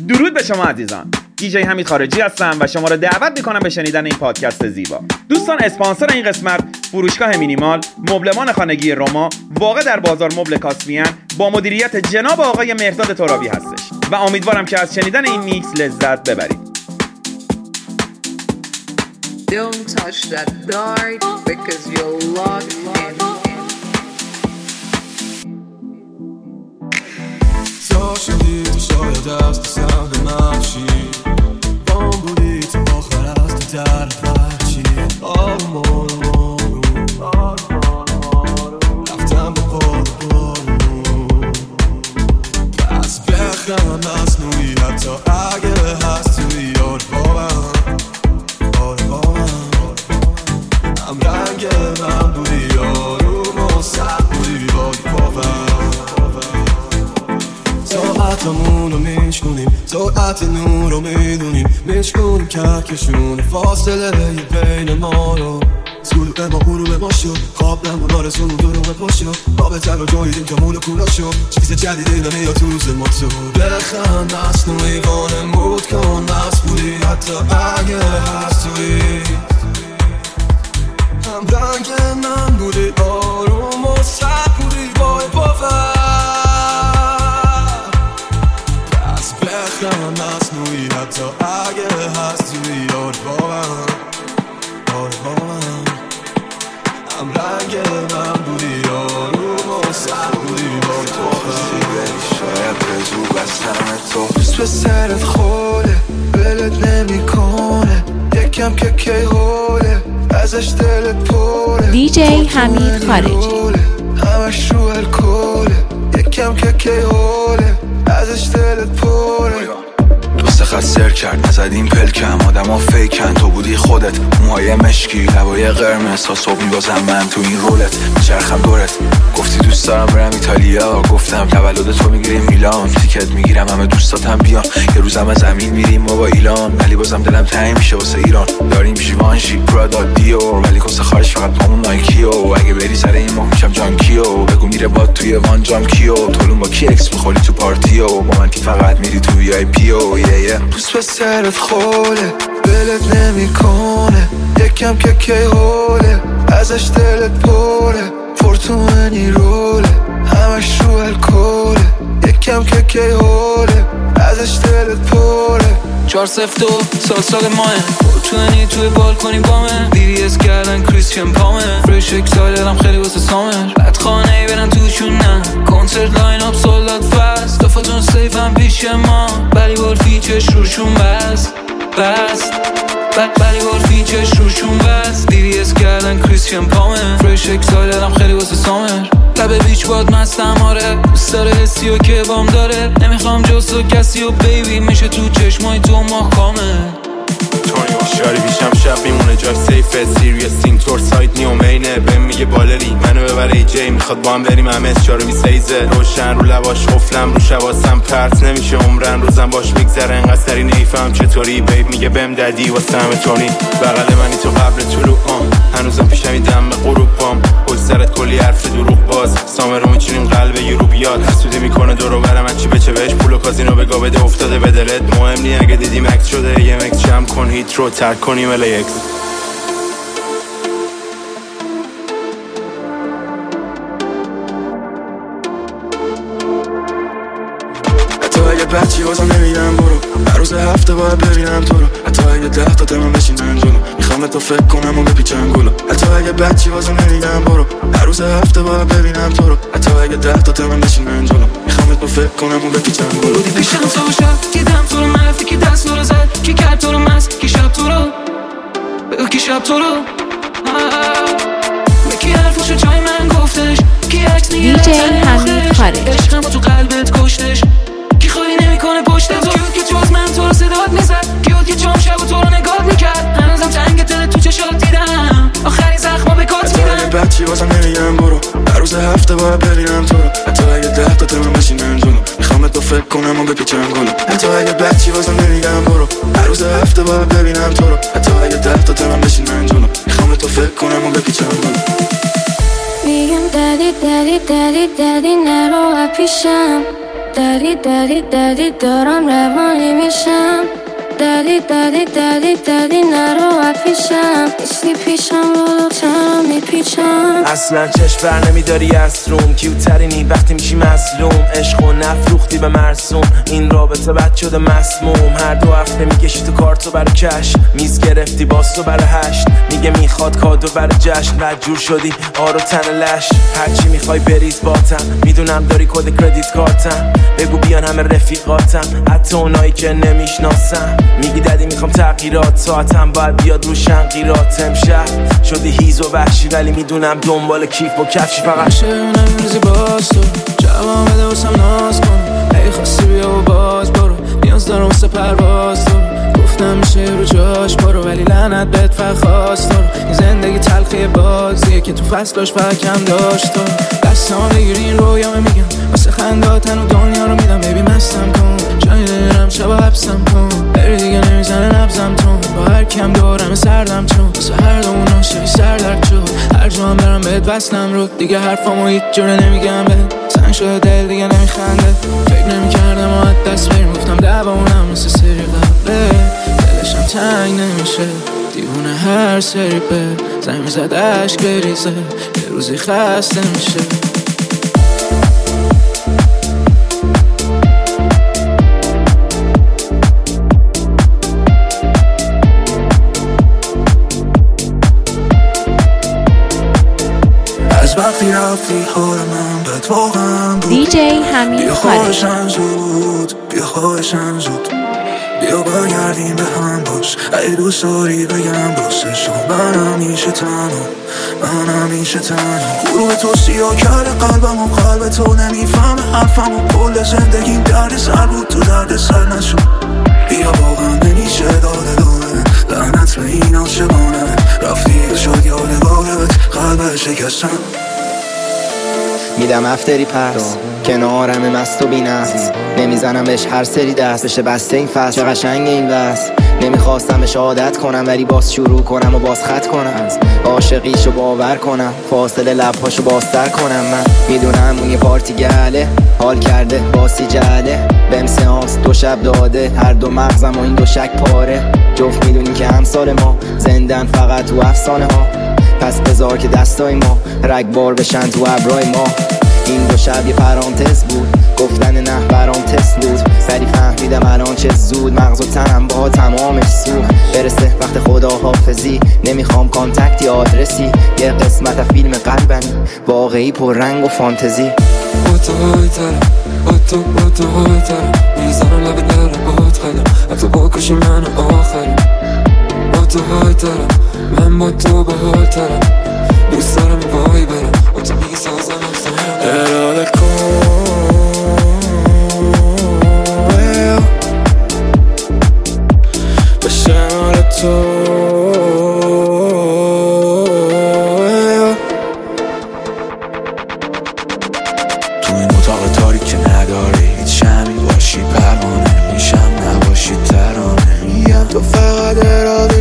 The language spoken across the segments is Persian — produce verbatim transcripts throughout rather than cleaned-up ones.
درود به شما عزیزان. دیجی حمید خارجی هستم و شما را دعوت میکنم به شنیدن این پادکست زیبا. دوستان، اسپانسر این قسمت فروشگاه مینیمال، مبلمان خانگی روما، واقع در بازار مبل کاسمیان، با مدیریت جناب آقای مهرداد ترابی هستش و امیدوارم که از شنیدن این میکس لذت ببرید. Don't touch that dart because you're locked in. تا شدی تو شاید از تو سمت من چی بام بودی تو آخر از تو در پرچی آروم آروم آروم رفتم با پاد بارون پس بخرم مصنوعی حتی اگه هست توی یاد بابم آره بابم هم رنگ من بودی آروم و سر بودی بای بابم ساعتمونو میشکنیم ساعت نورو میدونیم میشکنیم کهکشون فاصله بین ما رو سلوه ما غروب ما شد خواب نمون آرزون دروغ پا شد خواب تنها جاییدیم تا مولکولا شد چیز جدیدی نمیاد تو ما تو بخند مصنوعی وانمود کن مست بودی حتی اگه هست توی هم رنگ من بودی آروم و سر بودی بای باور بخرم مصنوعی حتی اگه هست توی یاد بابم آره بابم هم رنگ من بودی آروم و سر بودی با تو شاید به زو بستم تو دوست به سرت خوله بلت نمی کنه یکم که کی حوله ازش دلت پره دیجی حمید خارجی همش رو الکله یکم که کی حوله ازش دلت پره دوست خط سر کرد نزدیم پلکم آدم ها فیکن تو بودی خودت موهای مشکی لبای قرمز تا صبح میبازم من تو این رولت میچرخم دورت گفتی دوست دارم برم ایتالیا گفتم تولد تو میگیریم میلان تیکت میگیرم همه دوستاتم بیان یه روزم از زمین میریم ما با ایلان ولی بازم دلم تنگ میشه واسه ایران داریم ژیوانژی پرادا دیور ولی کس خارج فقط پامون نایکیو اگه بری سر این ماه میشم جانکیو بگو میره با توی وان جام کیو تولون با کی اکس میخوری تو پارتیو با من که فقط میری تو وی آی پی او دوست به سرت خوله بلت نمی کنه یکم که کی حوله ازش دلت پره فورتونی روله همش رو الکله یکم که کی حوله ازش دلت پره چهار سفت و سال سال ماه فورتونی توی بالکنی بامه دیدی از کردن کریستیان پامه فرش اکسایلرم خیلی واسه سامر بعد خانه ای برن توشون نه کنسرت لاین اپ سولداد فست دفعتون سیف هم پیش ما بلی بار فیچش روشون بست بست بلی بار فیچش روشون بست دیدی از کردن کریستیان پامه فرش اکسایلرم خیلی واسه سامر لبه بیچ باد مستم آره دوست داره حسی و که بام داره نمیخوام جز و کسی و بیبی میشه تو چشمای تو محکامه تونی شاری بیشم شب میمونه جای سیفه سیریس سینتور سایت نیومینه بهم میگه بالری منو ببره ای جی میخواد با هم بریم همه از چارو میسیزه روشن رو لباش خفلم رو شواسم پرت نمیشه عمرن روزم باش میگذره انقدر سری نیفهم چطوری بیب میگه بهم ددی واسه همه تونی بغل منی تو قبل طلوع آم هنوزم پیشم این دم غروب بام پل سرت کلی حرف دروغ باز سامرو میچینیم قلب یوروپیات حسودی میکنه دورو برم چی بچه بهش پول و کازینو بگا بده افتاده به دلت مهم نی اگه دیدی مکس شده یه مکس جمع کن هیت رو ترک کنیم الی اکس حتی اگه بچی بازم نمیدم برو هر روز هفته باید ببینم تو رو حتی اگه ده تا تمام بشینم جلو میخوام به تو فکر کنم و بپیچم گلو حتی اگه بچی بازم نمیدم برو هر روز هفته باید ببینم تو رو حتی اگه ده تا تمام بشینم جلو میخوام به تو فکر کنم و بپیچم گلو دی پیشم تو شب دیدم تو رو من رفتی که دست رو زد کی کرد تو رو مست کی شب تو رو بگو کی شب تو رو کی حرفشو جای من گفتش کی عکس میگیره دیجی حمید خارجی عشقم با تو قلبت کشتش کی خواهی نمیکنه پشت تو کیود که جز من تو رو صدات میزد کیود که جام شب و تو رو نگات میکرد هنوزم تنگ دلت تو چشات دیدم آخرین زخما به کات میدم حتی اگه بچی بازم نمیگم برو هر روز هفته باید ببینم تو رو حتی اگه ده تا تمام بشینم جلو میخوام به تو فکر کنم و بپیچم گلو حتی اگه بچی بازم نمیگم برو هر روز هفته باید ببینم تو رو حتی اگه ده تا تمام بشینم جلو میخوام به تو فکر کنم و بپیچم گلو میگم دادی دادی دادی دادی نرو پیشم دری دری دری دارم روانی میشم دری دری دری دری نرو پیشم ایستی پیشم رو تنم میپیچم اصلا چشم بر نمیداری از روم کیوترینی وقتی میشی مظلوم عشق و نفروختی به مرسوم این رابطه بد شده مسموم هر دو هفته میکشی تو کارتو برای کش میز گرفتی باز تو برای هشت میگه میخواد کادو برای جشن بعد جور شدی آرو تن لش هرچی میخوای بریز باتم میدونم داری کد کردیت کارتم بگو بیان همه رفیقاتم حتی اونایی که نمیشناسم میگی دادی میخوام تغییرات ساعتم باید بیاد رو شنقیرات امشب شدی هیز و وحشی ولی میدونم دنبال کیف با کفشی فقط میشه نمیروزی باز تو جوان بده واسم ناز کن ای خواستی بیا و باز برو نیاز دارم واسه پرواز تو گفتم میشه رو جاش برو ولی لعنت بهت فخواست تو این زندگی تلخی بازیه که تو فصلاش فقط کم داشت تو دستان بگیر این رویامه میگم واسه خنداتن و دنیا رو میدم ببی مستم کن جایی نمیرم شبا حبسم کن بری دیگه نمیزنه نبزم تون با هر کم دارم سردم چون واسه هر دومون عاشقی سردرد شد هر جا هم برم بهت وصلم رو دیگه حرفامو هیچ جوره نمیگم بهت سنگ شده دل دیگه نمیخنده فکر نمیکردم و حد دست بریم گفتم دبامونم مثل سری قبله دلشم تنگ نمیشه دیوونه هر سری به زنگ میزد عشق بریزه یه روزی خسته میشه از وقتی رفتی حال من بهت واقعا بود دی جی حمید بیا خالقی خواهشم زود بیا خواهشم زود بیا برگردیم به هم باش ای دوست داری بگم واسه شما من همیشه تنها من همیشه تنها غروب تو سیاه کرده قلبم و قلب تو نمیفهم حرفم و کل زندگیم درد سر بود تو درد سر نشد بیا واقعا نمیشه داده داره لعنت به این عاشقانه رفتی شد یادگارت قلب شکستم میدم افتری پس کنارم مست و بینست نمیزنم بهش هر سری دست بشه بسته این فصل چه قشنگ این بس نمیخواستم بهش عادت کنم ولی باز شروع کنم و باز خط کنم عاشقیشو باور کنم فاصله لبهاشو بازتر کنم من میدونم اون یه پارتی گله حال کرده باسی جله بهم سیانس دو شب داده هر دو مغزم و این دو شک پاره جفت میدونی که همسال ما زندن فقط تو افسانه ها پس بذار که دستای ما رگبار بشن تو ابرای ما این دو شب یه پرانتز بود گفتن نه برام تست بود ولی فهمیدم الان چه زود مغز و تنم با تمامش سوخت برسه وقت خداحافظی نمیخوام کانتکت یا آدرسی یه قسمت از فیلم قلبمی واقعی پر رنگ و فانتزی با تو های ترم با تو با تو های ترم میزنم لب در باد خیلم حتی باکشی من آخرم با تو های ترم من با تو به های ترم دوست دارم این وای برم با تو میگی سازم اراده کن به شمال تو تو این اتاق تاریک که نداری هیچ شمی باشی پروانه میشم نباشی ترانه میگم تو فقط اراده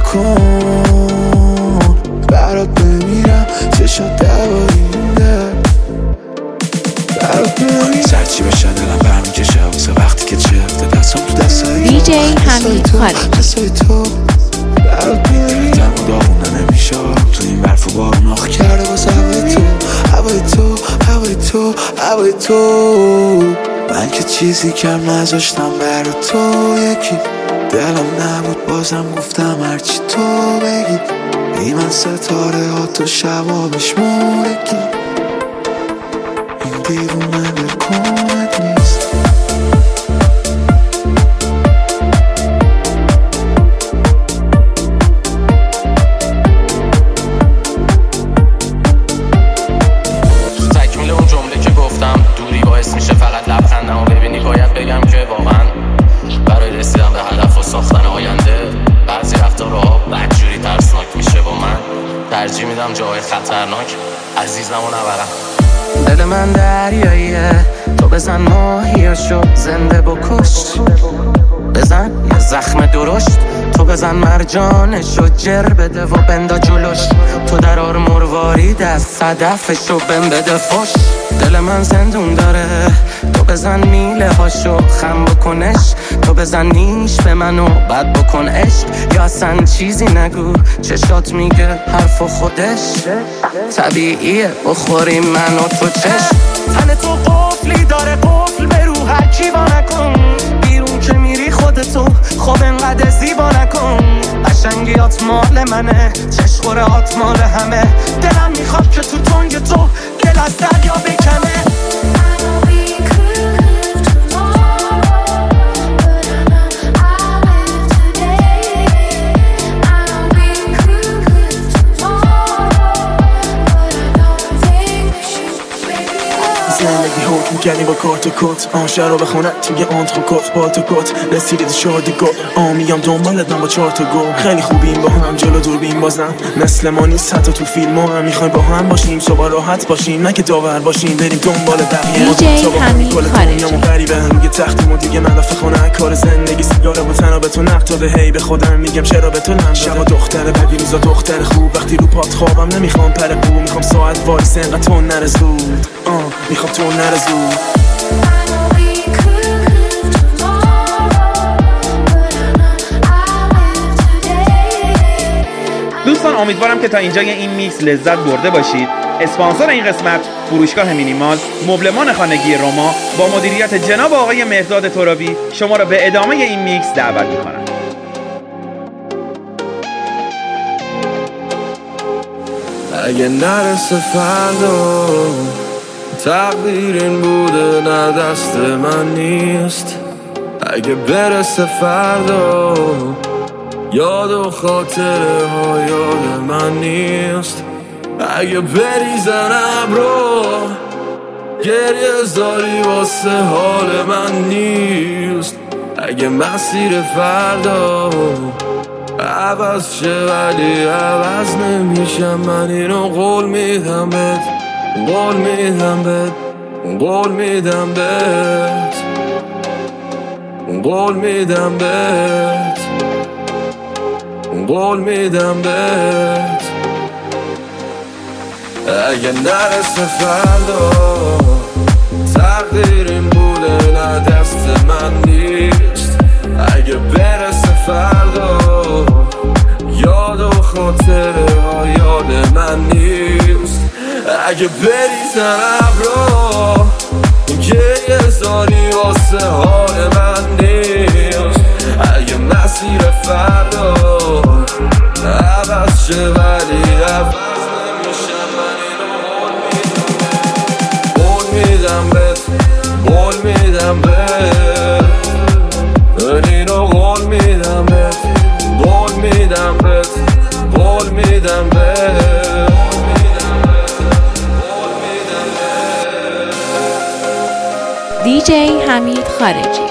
کن برات بمیرم چشات دوارینده برات بمیرم سرچی بشه دلم برمیکشه واسه وقتی که چفته دستم تو دستایی دی جی حمید خالقی دستای تو برات بمیرم دم و داغونه نمیشه تو این برف و بارون آخ کرده واسه هوای تو هوای تو هوای تو هوای تو من که چیزی کم نذاشتم برای تو یکی دلم نبود بازم گفتم هرچی تو بگی ای من ستاره ها تو شبا بشمارگی این دیوونه بکنت نیست تو تکمیل اون جمله که گفتم دوری باعث میشه فقط لبخندم و ببینی باید بگم که واقعا برای رسیدن به هدف و ساختن آینده بعضی رفتارها بدجوری ترسناک میشه و من ترجیح میدم جای خطرناک عزیزمو نبرم. دل من دریاییه تو بزن ماهیاشو زنده بکش بزن یه زخم درشت تو بزن مرجانشو جر بده و بندا جلوش تو درار مروارید از صدفشو بم بده فش دل من زندون داره تو بزن میله هاش پاشو خم بکنش، تو بزن نیش به منو بعد بکن عشق، یا اصلا چیزی نگو چشات میگه حرف خودش. طبیعیه بخوریم من و تو چشم، تن تو قفلی داره قفل به رو هر کی با نکن، بیرون که میری خودتو خوب انقدر زیبا نکن، قشنگیات مال منه چشخورهات مال همه، دلم میخواد که تو تنگ تو دل از دریا بکنه. زندگی حکم کردی با کارت و کت، آن شراب خونت توی آنتروکوت با تو کت، رسیدی تو شادگاه آمیام دنبالت من با چهار تا گل. خیلی خوبیم با هم جلو دوربین بازم، مثل ما نیست حتی تو فیلم ها هم میخوایم با هم باشیم، صبح راحت باشیم نه که داور باشیم، بریم دنبال بقیه. دیجی حمید خارجی غریبه هم میگه تختیمو دیگه ملافه خونه کار زندگی سیگاره و تنها به تو نقد هی به خودم میگم چرا به تو نم شب دختر بدی روزا دختر خوب، وقتی رو پات خوابم نمیخوام پر قو، میخوام ساعت وایس انقدر تو نرسود، آه میخوام تو نرسود. دوستان امیدوارم که تا اینجای این میکس لذت برده باشید. اسپانسر این قسمت فروشگاه مینیمال، مبلمان خانگی روما با مدیریت جناب آقای مهرداد ترابی شما را به ادامه این میکس دعوت می‌کنم. اگه نرسه فردا تقدیر این بوده نه دست من نیست، اگه برسه فردا یاد و خاطره ها یاد من نیست، اگه بریزن ابرو گریه زاری واسه حال من نیست، اگه مسیر فردا عوض شه ولی عوض نمیشم، من اینو قول میدم بهت، قول میدم بهت، قول میدم بهت، قول میدم بهت، قول میدم بهت. اگه نرسه فردا تقدیر این بوده نه دست من نیست، اگه برسه فردا یاد و خاطره ها یاد من نیست، اگه بریزن ابرا گریه زاری واسه حال من نیست، اگه مسیر فردا عوض شه ولی عوض نمیشم، من اینو قول میدم بهت، قول میدم بهت، من اینو قول میدم بهت، قول میدم بهت، قول میدم بهت. دیجی حمید خارجی.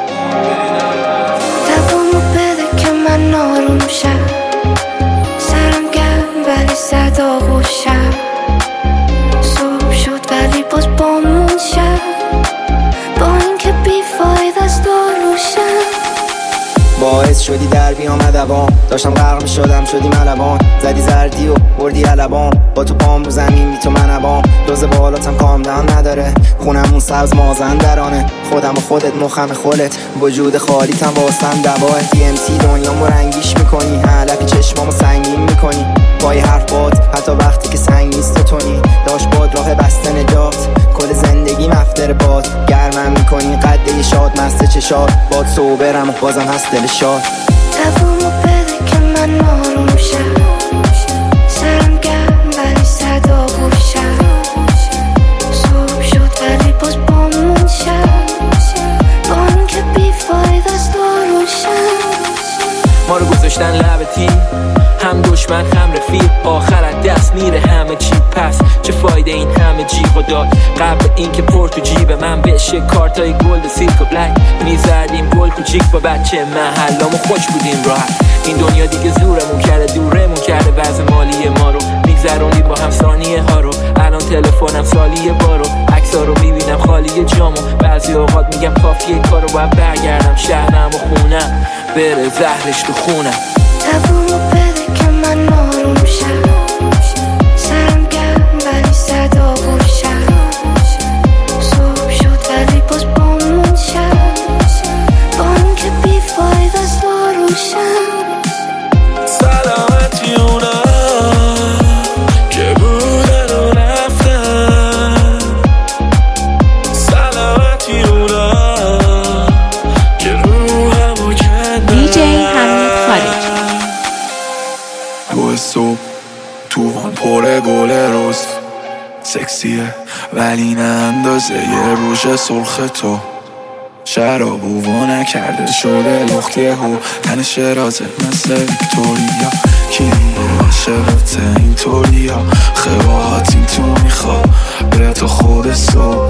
دوامو بده که من آروم شم، سرم گرم ولی صدا خوشم، صبح شد ولی باز بامون شم، با اینکه بیفاید از داروشم. باعث شدی در بیام دوام، داشتم غرق می شدم شدی ملبان، زدی زردی و بردی علبام، با تو پام رو زمین بی تو منبام، دوز بالاتم کام دهن نداره، خونمون سبز مازن درانه، خودم و خودت مخم خودت، وجود خالیتم واسم دواه، دی ام تی دنیامو رنگیش میکنی، علفی چشمامو سنگین میکنی، پای حرف باد حتی وقتی که سنگ نیست تو تونی، داشت باد راه بسته نجات، کل زندگی مفتر باد، گرمم میکنی قده شاد مست چشاد، باد صوبرم و بازم هست دل شاد. دوامو بده که من آروم شم، سرم گرم ولی صدا گوشم، صبح شد ولی باز بامون شم، با اینکه بیفاید از داروشم. ما رو گذاشتن لب تیم، هم دشمن هم رفیق، آخرت دست میره همه چی، پس چه فایده این همه جیغ و داد، قبل این که پر تو جیب من بشه کارتای گلد و سیلک و بلک، میزدیم گل کوچیک با بچه محلامو خوش بودیم راحت، این دنیا دیگه زورمون کرده دورمون کرده، وضع مالی ما رو میگذرونی با هم ثانیه ها رو، الان تلفنم سالیه بارو، عکس‌ها رو میبینم خالی جامو، بعضی اوقات میگم کافیه کارو باید برگردم شهرم و خونم بره زهرش تو خونم. دوامو بده که من آروم شم، سرم گرم ولی صدا گوشم، صبح شد ولی باز بامون شم، سکسیه ولی نه اندازه یه روژ سرخ تو. شرابو و نکرده شده لختی هو تنش رازه مثل ویکتوریا. کلیه عاشقت اینطوریا خواهات این تو میخوا بره تو خود صبح.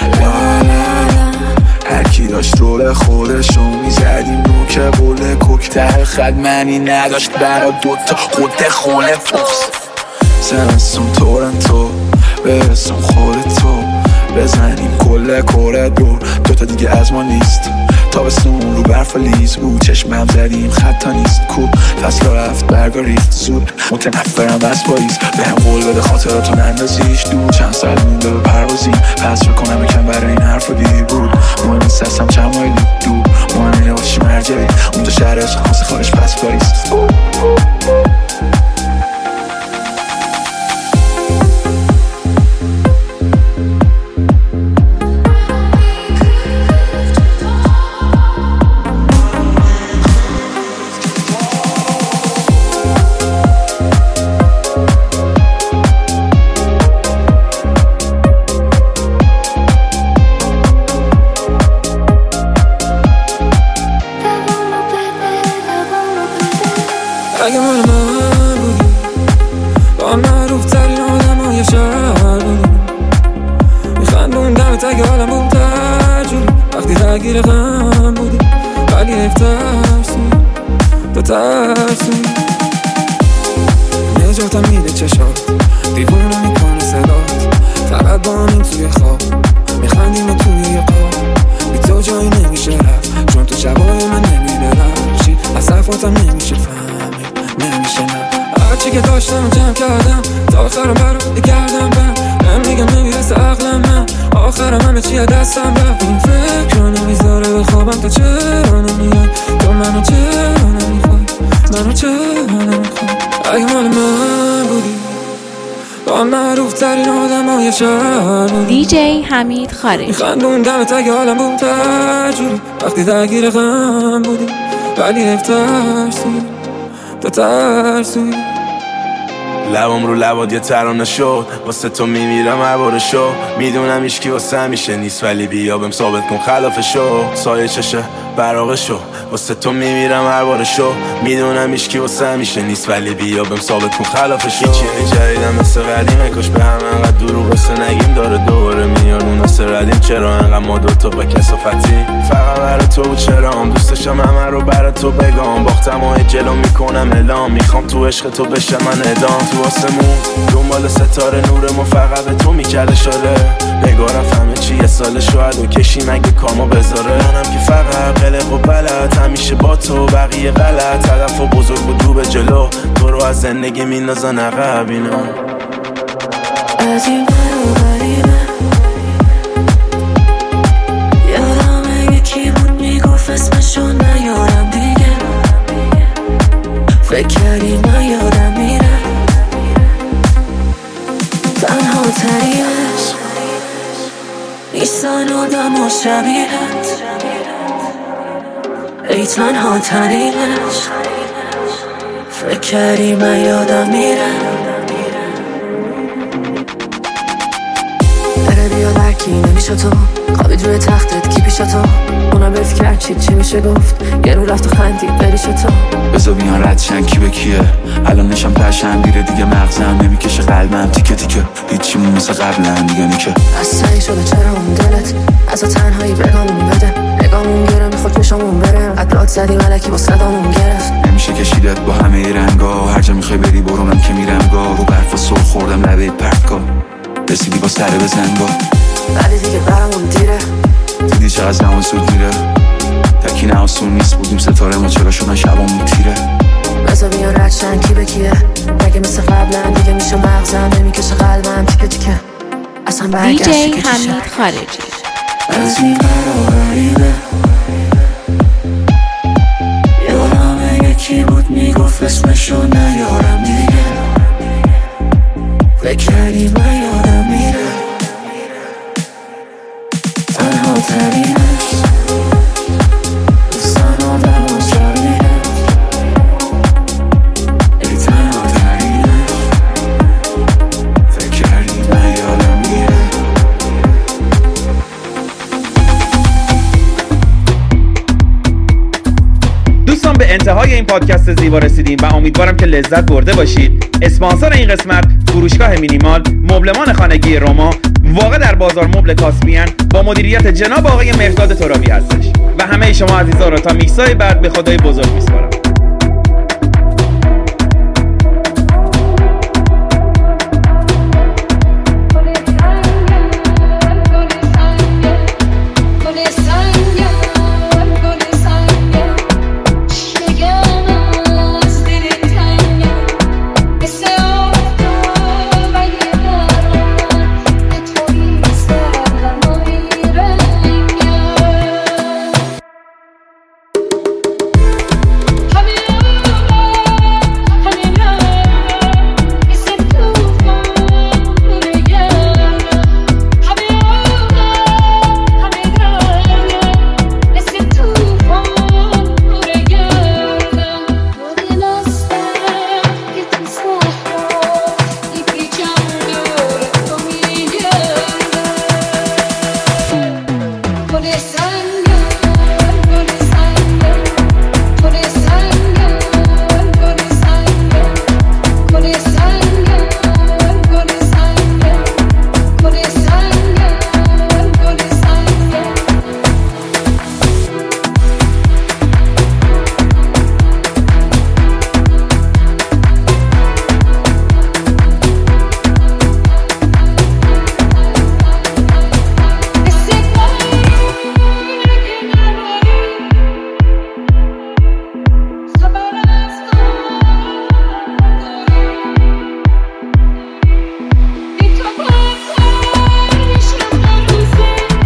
هرکی داشت رول خودشو میزدیم رو که بوله کوکتر خدمنی نداشت برا دوتا خود خونه فوکس. زمستون تورنتو برسون خودتو بزنیم کل کره دور دوتا دیگه از ما نیست. تابستون رو برف و لیز رو چشمم زدیم خطا نیست کوب فصل رفت برگا ریخت زود متنفرم بس باییز به هم قول بده خاطراتو نندازیش دور. چند ساعت مونده به پروازیم پس رو کنم بکن برای این حرف رو دیر بود. مهم نیست هستم چند مایلی دور مهم اینه باشی مرجعی اونجا شهر عشق خاصی خارج پس پاییز. اگه مال من بودی با معروف ترین آدم های شهر بودی میخندون دمت اگه حالم بود ترجوری وقتی درگیر غم بودی ولی حیف ترسوی تو ترسوی نجاتم میده چشات دیوونه میکنه صدات فقط با همین توی خواب میخندیم و توی یه قاب بی تو جایی نمیشه رفت چون تو شبای من نمیده رفشی از صفاتم نمیشه فهم نمیشه نه هرچی که داشتم جمع کردم تا آخرم برات گردم بند هم میگم نمیرسه عقلم من آخرم همه چیه دستم رفت این فکر رو نمیذاره به خوابم تو چرا نمیای تو منو چرا نمیخوای منو چرا نمیخوای. اگه مال من بودی با معروف ترین آدم های شهر بودی دی جی حمید خارجی میخندون دمت اگه حالم بود ترجوری وقتی درگیر غم بودی ولی حیف ترسوی تو ترسوی. لبم رو لبات یه ترانه شد واسه تو میمیرم هر بار شو میدونم ایشکی واسه همیشه نیست ولی بیا بهم ثابت کن خلافشو. سایه چشه براغشو واسه تو میمیرم هر بار شو میدونم ایشکی واسه همیشه نیست ولی بیا بهم ثابت کن خلافشو. چینی جدیدم مثل قدیمه کاش به هم انقدر دروغ قصه نگیم داره دوباره میاد اون ناسه ردیم چرا انقدر ما دوتا با کسافتی فقط برای تو بود چرا هم دوستشم همه رو برای تو بگم باختم و جلو میکنم اعلام میخوام تو عشق تو بشه من ادام تو آسمون دنبال ستاره نور ما فقط به تو میکرده شده بگارم همه چی یه سال شاید و کشی مگه کامو بذاره منم که فقط قلق و بلد همیشه با تو بقیه غلط هدف و بزرگ و دو به جلو تو رو از زندگی میندازن عقب اینا از این برو بریمه یادم یکی بود میگفت اسمشو نیارم دیگه فکر کردی من یادم میره تنها ترینش نیستن آدم و شبیهت ای تنها ترینش فکر کردی من یادم میره بره بیا درکی نمیشه تو خوابید روی تختت کی پیش تو اونم به فکر چید چی میشه گفت یه رو رفت و خندید بریش تو بزا بیان رد شن کی به کیه الان نشم پرشم بیره دیگه مغزم نمیکشه قلبم تیکه تیکه هیچیمون مثل قبلا دیگه نیکه از سعی شده چرا اون دلت از تنهایی بگامون بده بگامون گره میخواد میشامون بره قدرات زدی ملکی با صدامون گرفت نمیشه کشیدت با همه رنگا هر جا میخوای بری برو من که میرم گاه رو برف و سر خوردم لبه پرت کن رسیدی با سر بزنگا ولی دیگه برامون دیره دیدی چقدر زمان سود میره تکی نه آسون نیست بودیم ستاره ما چرا شدن شبامون تیره بزا بیان رد شن کی به کیه مگه مثل قبلا دیگه میشه مغزم نمیکشه قلبم تیکه تیکه اصلا برگشت دی جی حمید خارجی از این برابریده یادم یکی بود میگفت اسمشو نیارم دیگه فکر کردی من یادم میره تنها ترینش دوستان آدم و شبیهت ای تنها ترینش فکر کردی من یادم دوستان به انتهای این پادکست زیبا رسیدیم و امیدوارم که لذت برده باشید. اسپانسر این قسمت فروشگاه مینیمال، مبلمان خانگی روما، واقع در بازار مبل کاسپین، با مدیریت جناب آقای مهرداد ترابی هستش. و همه شما عزیزان را تا میکسای بعد به خدای بزرگ میسپارم.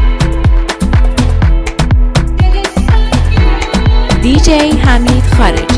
دی جی حمید خارجی.